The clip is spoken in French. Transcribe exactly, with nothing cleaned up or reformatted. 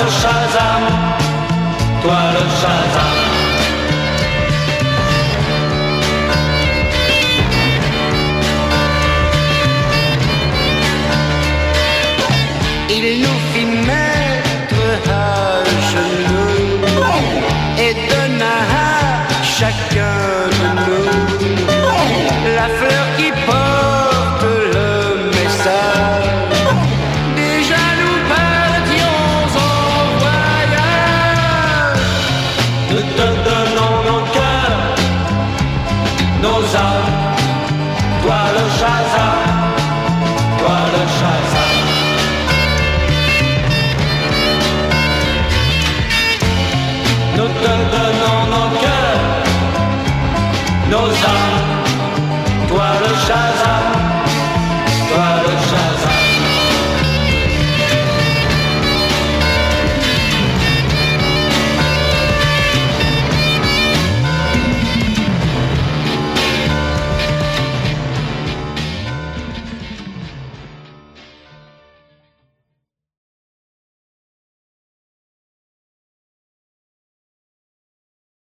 Shazam, toi le Shazam. Il nous fit mettre à genoux et donna à chacun de nous la fleur qui porte le message. Déjà nous partions en voyage. Nous te donnons nos cœurs, nos âmes, toi le Shazam, toi le Shazam. Nous te donnons nos cœurs, nos âmes.